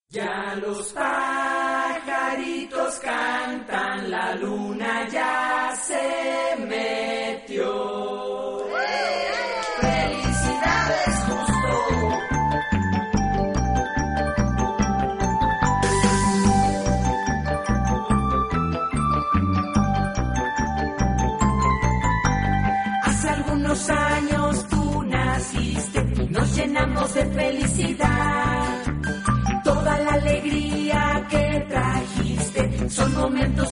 Ya los pajaritos cantan, la luna ya se metió. ¡Felicidades, Justo! Hace algunos años tú naciste y nos llenamos de felicidad. Toda la alegría que trajiste son momentos